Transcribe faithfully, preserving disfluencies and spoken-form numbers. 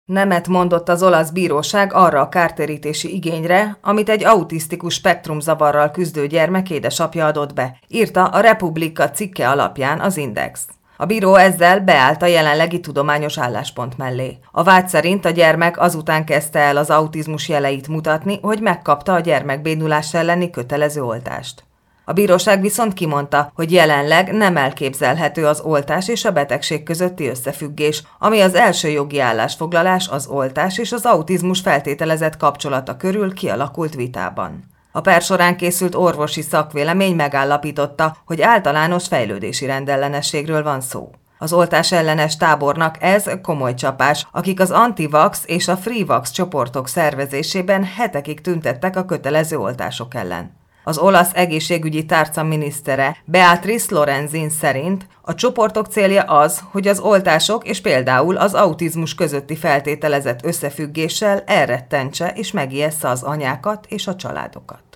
Nemet mondott az olasz bíróság arra a kártérítési igényre, amit egy autisztikus spektrumzavarral küzdő gyermek édesapja adott be, írta a Republika cikke alapján az Index. A bíró ezzel beállt a jelenlegi tudományos álláspont mellé. A vád szerint a gyermek azután kezdte el az autizmus jeleit mutatni, hogy megkapta a gyermekbénulás elleni kötelező oltást. A bíróság viszont kimondta, hogy jelenleg nem elképzelhető az oltás és a betegség közötti összefüggés, ami az első jogi állásfoglalás az oltás és az autizmus feltételezett kapcsolata körül kialakult vitában. A per során készült orvosi szakvélemény megállapította, hogy általános fejlődési rendellenességről van szó. Az oltás ellenes tábornak ez komoly csapás, akik az anti-vax és a free-vax csoportok szervezésében hetekig tüntettek a kötelező oltások ellen. Az olasz egészségügyi tárca minisztere Beatrice Lorenzin szerint a csoportok célja az, hogy az oltások és például az autizmus közötti feltételezett összefüggéssel elrettentse és megijesssze az anyákat és a családokat.